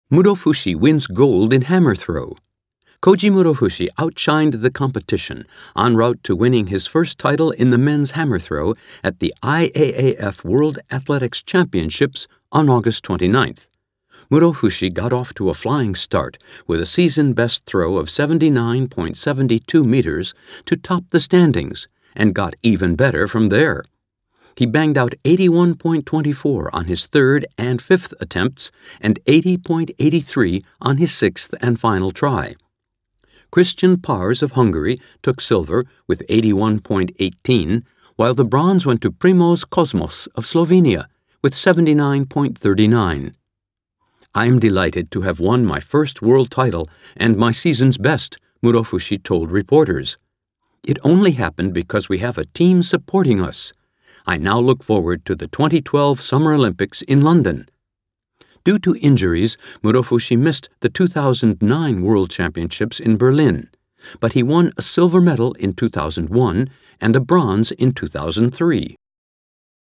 Murofushi wins gold in hammer throw. Koji Murofushi outshined the competition en route to winning his first title in the men's hammer throw at the IAAF World Athletics Championships on August 29th. Murofushi got off to a flying start with a season-best throw of 79.72 meters to top the standings and got even better from there. He banged out 81.24 on his third and fifth attempts and 80.83 on his sixth and final try. Christian Pars of Hungary took silver with 81.18, while the bronze went to Primoz Kosmos of Slovenia with 79.39. I am delighted to have won my first world title and my season's best, Murofushi told reporters. It only happened because we have a team supporting us. I now look forward to the 2012 Summer Olympics in London. Due to injuries, Murofushi missed the 2009 World Championships in Berlin, but he won a silver medal in 2001 and a bronze in 2003.